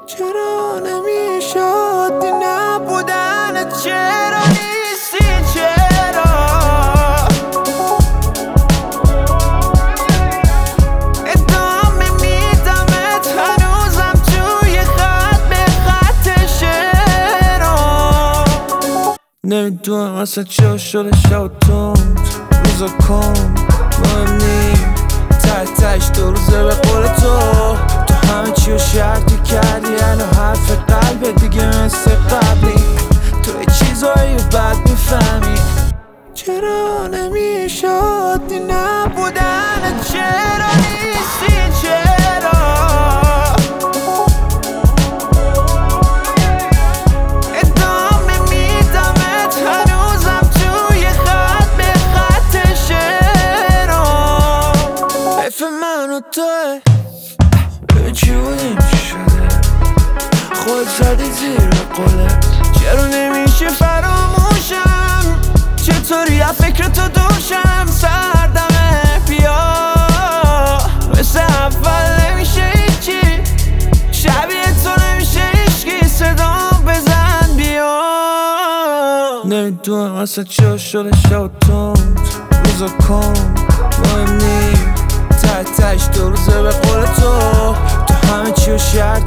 چرا نمیشد دی نبودن؟ چرا نیستی؟ چرا ادامه میدمت هنوزم توی خط به خط شعرها. نمیدونم اصلا چرا شده شب تند روزا کن مهم نی تحتش 2 روزه به قول تو همه چی رو شرطی کردی الو حرف قلبت دیگه مثل قبلی تو یه چیزایی رو بد میفهمی. چرا نمیشد دی نبودن؟ چرا نیستی؟ چرا ادامه میدمت هنوزم توی خط به خط شعرها. حیف من و توه چی بودیم چی شده خود زدی زیر قلت. چرا نمیشه فراموشم؟ چطوری از فکر تو دوشم؟ سردمه بیا مثل اول نمیشه هیچی شبیه تو نمیشه هیچکی صدام بزن بیا. نمیدونم اصلا چرا شده شب تند روزا کن مهم نی تحتش 2 روزه به قول تو همه چی رو شرط